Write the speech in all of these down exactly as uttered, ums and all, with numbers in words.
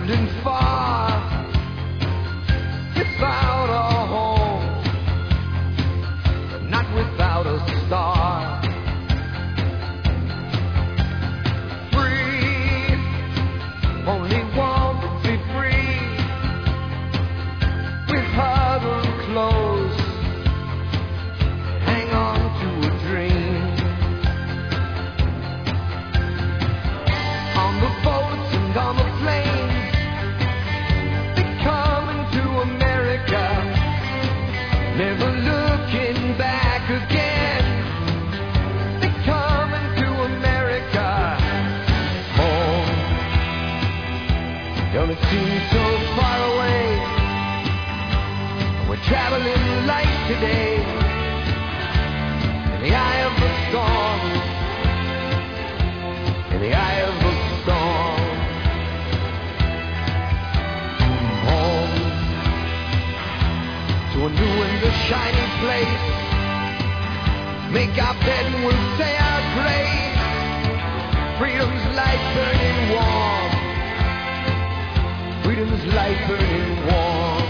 drifting far without a home, not without a star. Free, only want to be free. We huddle close, hang on to a dream. On the boats and on the planes, they're coming to America, never looking back again. They're coming to America. Home don't it seem so far away? We're traveling light today in the eye of the storm, in the eye of the storm. Home to a new and a shiny place. Make our bed and we'll say our grace. Freedom's light burning warm. Freedom's light burning warm.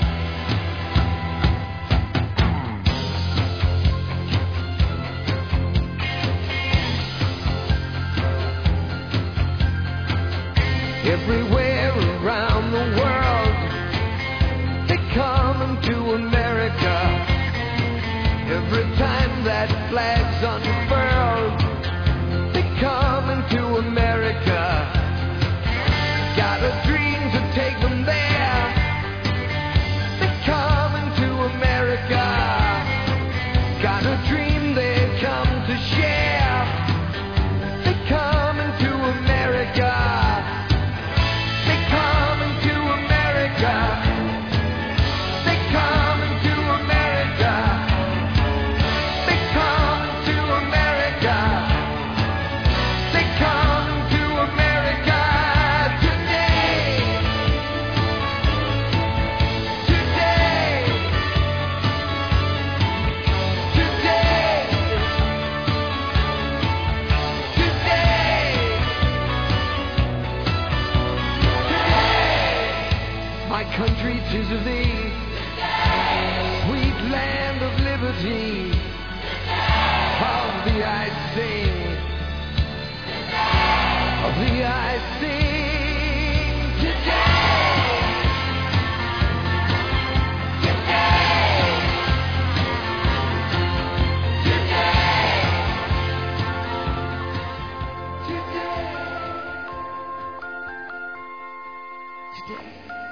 Everywhere around the world, they're coming to America. Every time that flag's unfurled, they're coming to America. Got a dream to take them there. They're coming to America. Got a dream they've come to share. They're coming to America. They're coming to America. They're coming to America. They're coming to America. They're coming to America today. Today. Today. Today. My country, 'tis of thee, sweet land of liberty. Of thee I sing, of thee I sing today. Today. Today. Today. Today.